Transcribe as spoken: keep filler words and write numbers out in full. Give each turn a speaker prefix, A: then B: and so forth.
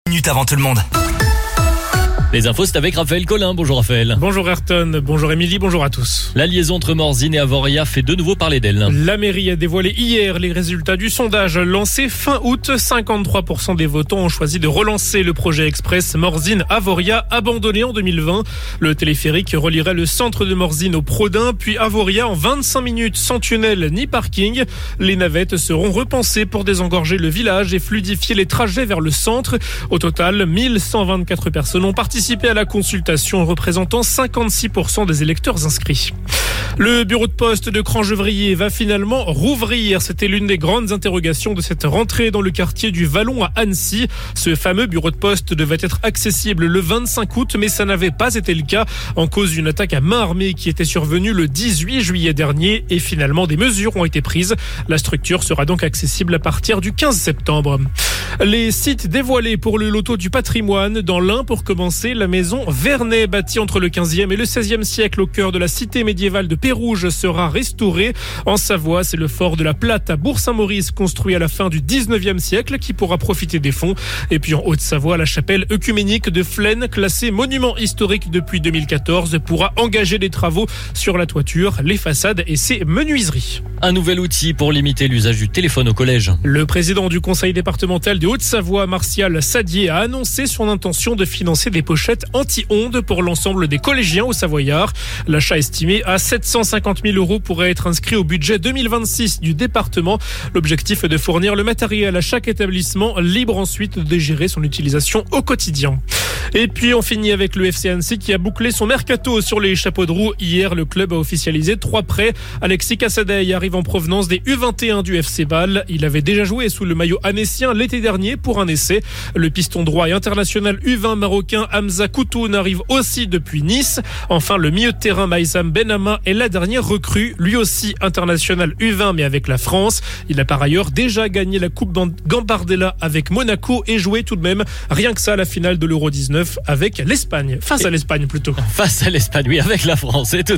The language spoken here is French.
A: Minute avant tout le monde.
B: Les infos, c'est avec Raphaël Collin. Bonjour Raphaël.
C: Bonjour Ayrton, bonjour Émilie, bonjour à tous.
B: La liaison entre Morzine et Avoria fait de nouveau parler d'elle.
C: La mairie a dévoilé hier les résultats du sondage lancé fin août. cinquante-trois pour cent des votants ont choisi de relancer le projet express Morzine-Avoria abandonné en deux mille vingt. Le téléphérique relierait le centre de Morzine au Prodin, puis Avoria en vingt-cinq minutes sans tunnel ni parking. Les navettes seront repensées pour désengorger le village et fluidifier les trajets vers le centre. Au total, mille cent vingt-quatre personnes ont participé à la consultation, représentant cinquante-six pour cent des électeurs inscrits. Le bureau de poste de Crangevrier va finalement rouvrir. C'était l'une des grandes interrogations de cette rentrée dans le quartier du Vallon à Annecy. Ce fameux bureau de poste devait être accessible le vingt-cinq août, mais ça n'avait pas été le cas en cause d'une attaque à main armée qui était survenue le dix-huit juillet dernier. Et finalement, des mesures ont été prises. La structure sera donc accessible à partir du quinze septembre. Les sites dévoilés pour le loto du patrimoine. Dans l'Ain, pour commencer, la maison Vernet, bâtie entre le quinzième et le seizième siècle au cœur de la cité médiévale de Pérouge, sera restaurée. En Savoie, c'est le fort de la Plate à Bourg-Saint-Maurice, construit à la fin du dix-neuvième siècle, qui pourra profiter des fonds. Et puis en Haute-Savoie, la chapelle œcuménique de Flaine, classée monument historique depuis deux mille quatorze, pourra engager des travaux sur la toiture, les façades et ses menuiseries.
B: Un nouvel outil pour limiter l'usage du téléphone au collège.
C: Le président du conseil départemental de Haute-Savoie, Martial Sadier, a annoncé son intention de financer des pochettes anti-ondes pour l'ensemble des collégiens au Savoyard. L'achat estimé à sept cent cinquante mille euros pourrait être inscrit au budget deux mille vingt-six du département. L'objectif est de fournir le matériel à chaque établissement, libre ensuite de gérer son utilisation au quotidien. Et puis on finit avec le F C Annecy qui a bouclé son mercato sur les chapeaux de roue. Hier, le club a officialisé trois prêts. Alexis Cassadei arrive en provenance des U vingt et un du F C Bâle. Il avait déjà joué sous le maillot annécien l'été dernier pour un essai. Le piston droit et international U vingt marocain Hamza Koutoun arrive aussi depuis Nice. Enfin, le milieu de terrain Maïsam Benama est la dernière recrue, lui aussi international U vingt mais avec la France. Il a par ailleurs déjà gagné la Coupe Gambardella avec Monaco et joué tout de même rien que ça à la finale de l'Euro dix-neuf avec l'Espagne. Face à l'Espagne plutôt.
B: Face à l'Espagne, oui, avec la France. Et tout